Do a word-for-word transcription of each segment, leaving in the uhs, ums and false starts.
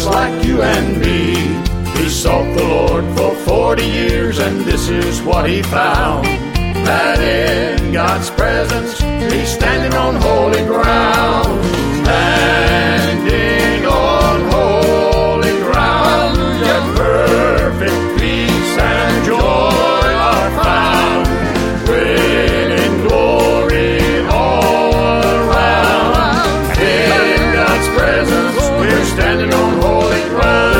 just like you and me. He sought the Lord for forty years, and this is what he found, that in God's presence he's standing on holy ground. Standing on holy ground, where perfect peace and joy are found, winning glory all around. In God's presence we're standing on holy ground.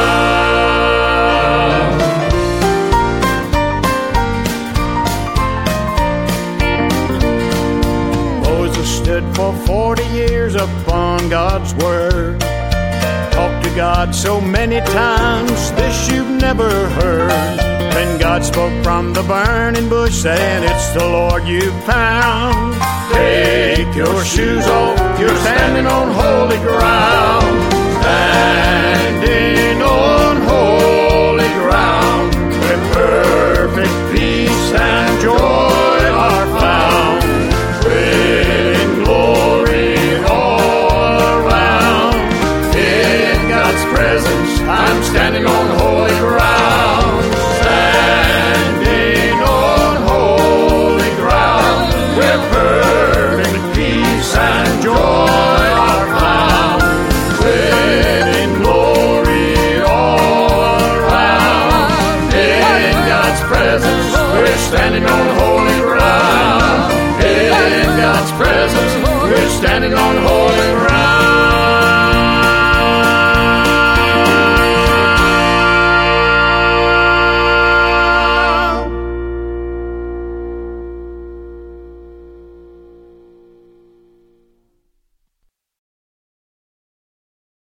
Stood for forty years upon God's word. Talked to God so many times, this you've never heard. Then God spoke from the burning bush, saying, it's the Lord you've found. Take your shoes off, you're standing on holy ground. Standing on holy ground, where perfect peace and joy are found. I'm standing on holy ground, standing on holy ground, where perfect peace and joy are found, winning glory all around. In God's presence, we're standing on holy ground. In God's presence, we're standing on holy ground.